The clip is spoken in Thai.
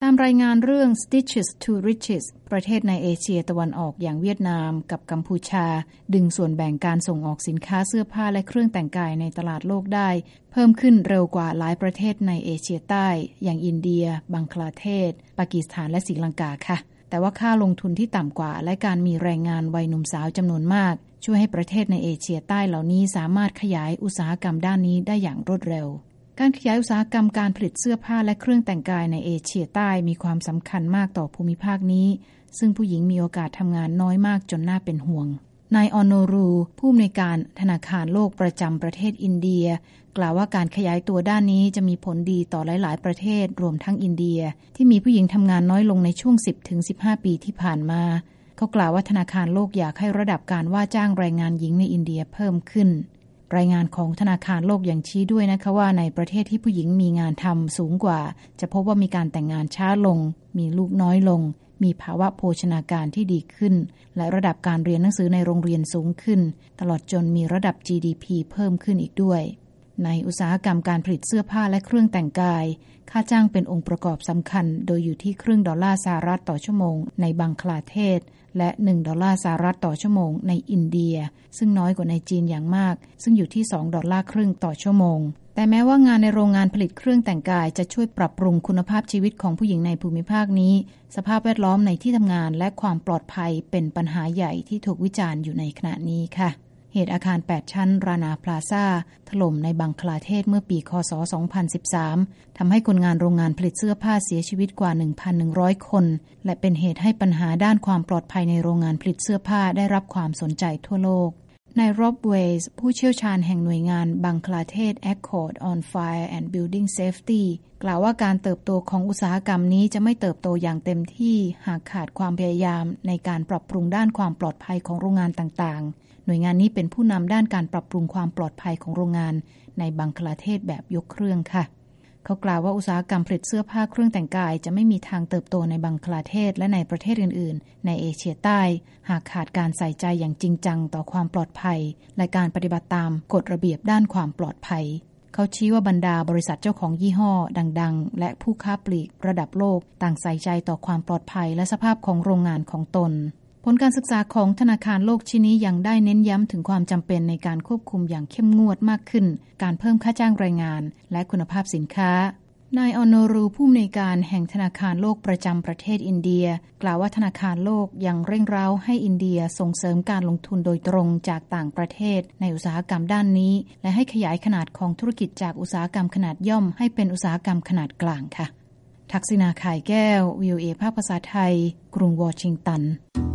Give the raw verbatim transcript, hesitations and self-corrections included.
ามรายงานเรื่อง Stitches to Riches ประเทศในเอเชียตะวันออกอย่างเวียดนามกับกัมพูชาดึงส่วนแบ่งการส่งออกสินค้าเสื้อผ้าและเครื่องแต่งกายในตลาดโลกได้เพิ่มขึ้นเร็วกว่าหลายประเทศในเอเชียใต้อย่างอินเดียบังคลาเทศปากีสถานและศรีลังกาค่ะแต่ว่าค่าลงทุนที่ต่ำกว่าและการมีแรงงานวัยหนุ่มสาวจำนวนมากช่วยให้ประเทศในเอเชียใต้เหล่านี้สามารถขยายอุตสาหกรรมด้านนี้ได้อย่างรวดเร็วการขยายอุตสาหกรรมการผลิตเสื้อผ้าและเครื่องแต่งกายในเอเชียใต้มีความสำคัญมากต่อภูมิภาคนี้ซึ่งผู้หญิงมีโอกาสทำงานน้อยมากจนน่าเป็นห่วงนายออนโนรูผู้อำนวยการธนาคารโลกประจำประเทศอินเดียกล่าวว่าการขยายตัวด้านนี้จะมีผลดีต่อหลายๆประเทศรวมทั้งอินเดียที่มีผู้หญิงทำงานน้อยลงในช่วง สิบถึงสิบห้า ปีที่ผ่านมาเขากล่าวว่าธนาคารโลกอยากให้ระดับการว่าจ้างแรงงานหญิงในอินเดียเพิ่มขึ้นรายงานของธนาคารโลกยังชี้ด้วยนะคะว่าในประเทศที่ผู้หญิงมีงานทำสูงกว่าจะพบว่ามีการแต่งงานช้าลงมีลูกน้อยลงมีภาวะโภชนาการที่ดีขึ้นและระดับการเรียนหนังสือในโรงเรียนสูงขึ้นตลอดจนมีระดับ จี ดี พี เพิ่มขึ้นอีกด้วยในอุตสาหกรรมการผลิตเสื้อผ้าและเครื่องแต่งกายค่าจ้างเป็นองค์ประกอบสำคัญโดยอยู่ที่ครึ่งดอลลาร์สหรัฐต่อชั่วโมงในบังคลาเทศและหนึ่งดอลลาร์สหรัฐต่อชั่วโมงในอินเดียซึ่งน้อยกว่าในจีนอย่างมากซึ่งอยู่ที่สองดอลลาร์ครึ่งต่อชั่วโมงแต่แม้ว่างานในโรงงานผลิตเครื่องแต่งกายจะช่วยปรับปรุงคุณภาพชีวิตของผู้หญิงในภูมิภาคนี้สภาพแวดล้อมในที่ทำงานและความปลอดภัยเป็นปัญหาใหญ่ที่ถูกวิจารณ์อยู่ในขณะนี้ค่ะเหตุอาคารแปดชั้นรานาพลาซ่าถล่มในบังคลาเทศเมื่อปีคศสองพันสิบสามทำให้คนงานโรงงานผลิตเสื้อผ้าเสียชีวิตกว่า หนึ่งพันหนึ่งร้อย คนและเป็นเหตุให้ปัญหาด้านความปลอดภัยในโรงงานผลิตเสื้อผ้าได้รับความสนใจทั่วโลกนายร็อบเวย์ส์ผู้เชี่ยวชาญแห่งหน่วยงานบังคลาเทศ Accord on Fire and Building Safety กล่าวว่าการเติบโตของอุตสาหกรรมนี้จะไม่เติบโตอย่างเต็มที่หากขาดความพยายามในการปรับปรุงด้านความปลอดภัยของโรงงานต่างๆหน่วยงานนี้เป็นผู้นำด้านการปรับปรุงความปลอดภัยของโรงงานในบังคลาเทศแบบยกเครื่องค่ะเขากล่าวว่าอุตสาหกรรมผลิตเสื้อผ้าเครื่องแต่งกายจะไม่มีทางเติบโตในบังคลาเทศและในประเทศอื่นๆในเอเชียใต้หากขาดการใส่ใจอย่างจริงจังต่อความปลอดภัยและการปฏิบัติตามกฎระเบียบด้านความปลอดภัยเขาชี้ว่าบรรดาบริษัทเจ้าของยี่ห้อดังๆและผู้ค้าปลีกระดับโลกต่างใส่ใจต่อความปลอดภัยและสภาพของโรงงานของตนผลการศึกษาของธนาคารโลกชิ้นนี้ยังได้เน้นย้ำถึงความจำเป็นในการควบคุมอย่างเข้มงวดมากขึ้นการเพิ่มค่าจ้างแรงงานและคุณภาพสินค้านายออนโนรูผู้อำนวยการแห่งธนาคารโลกประจำประเทศอินเดียกล่าวว่าธนาคารโลกยังเร่งเร้าให้อินเดียส่งเสริมการลงทุนโดยตรงจากต่างประเทศในอุตสาหกรรมด้านนี้และให้ขยายขนาดของธุรกิจจากอุตสาหกรรมขนาดย่อมให้เป็นอุตสาหกรรมขนาดกลางค่ะทักษิณา ข่ายแก้ว วี โอ เอ ภาคภาษาไทยกรุงวอชิงตัน